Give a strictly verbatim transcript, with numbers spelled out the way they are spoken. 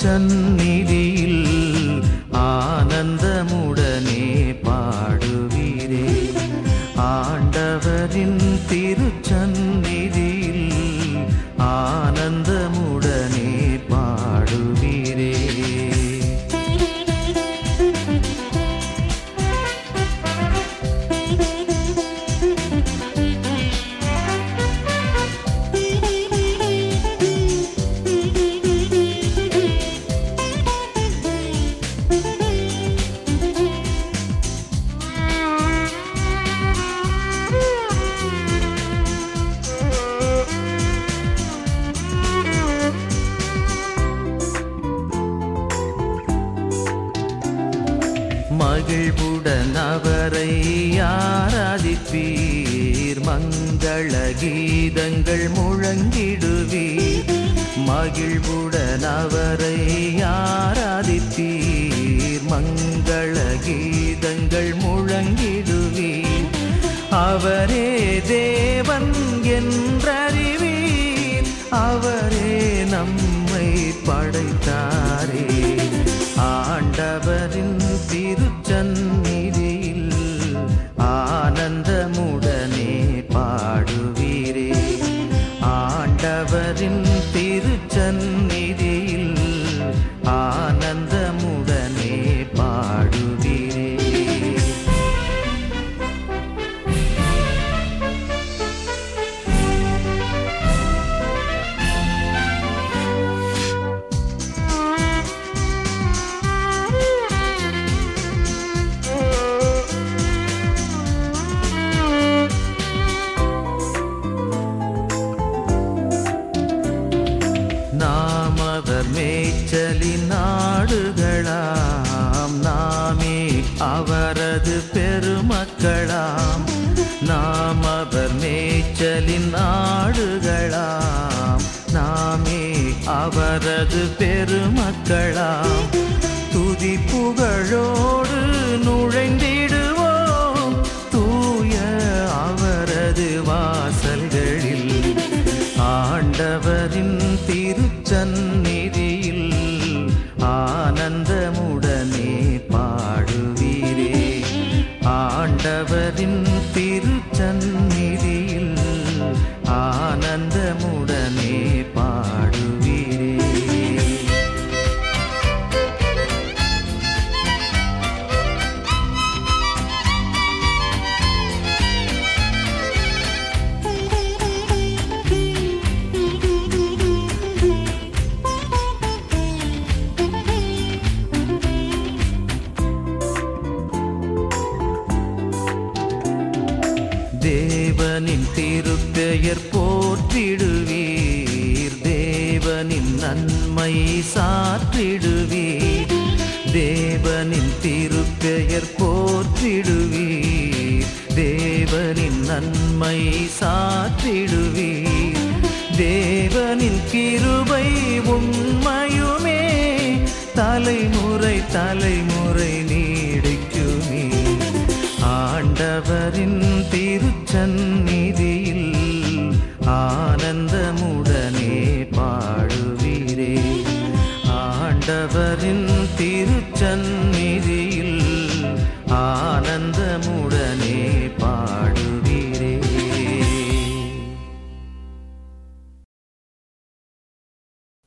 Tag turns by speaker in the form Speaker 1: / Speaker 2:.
Speaker 1: திருச்சந்நிதியில் ஆனந்தமுடனே பாடுவீரே. ஆண்டவரின் திருச்சந்நிதியில் ஆனந்தமுடனே பாடுவீரே. மகிழ்வுடன் அவரை ஆராதிப்பீர், மங்கள கீதங்கள் முழங்கிடுவீர். மகிழ்வுடன் அவரை ஆராதிப்பீர், மங்கள கீதங்கள் முழங்கிடுவீர். அவரே தேவன் என்றறிவீர், அவரே நம்மை படைத்தாரே. ஆண்டவரின் திருச்சந்நிதியில் ஆனந்தமுடனே பாடுவீரே. ஆண்டவரின் திருச்சந்நிதியில் ஆனந்தமுடனே பாடுவீரே. நாம் அவர் மேய்ச்சலின் நாடுகளாம், நாமே அவரது பெருமக்களாம். நாம் அவர் மேய்ச்சலின் நாடுகளாம், நாமே அவரது பெருமக்களாம். துதி புகழோடு நுழைந்திடுவோம் தூய அவரது வாசல்களில். ஆண்டவரின் திருச்சந்நிதியில் ஆனந்தமுடனே பாடுவீரே. ஆண்டவரின் திருச்சந்நிதியில் ஆனந்தமுடனே பாடுவீரே. தேவனின் திருப்பெயர் போற்றிடுவீர், தேவனின் நன்மை சாற்றிடுவீர். தேவனின் திருப்பெயர் போற்றிடுவீர், தேவனின் நன்மை சாற்றிடுவீர். தேவனின் கிருபை உண்மையுமே தலைமுறை தலைமுறை நீடிக்குமே. ஆண்டவரின் திருச்சந்நிதியில் ஆனந்தமுடனே பாடுவீரே. ஆண்டவரின் திருச்சந்நிதியில்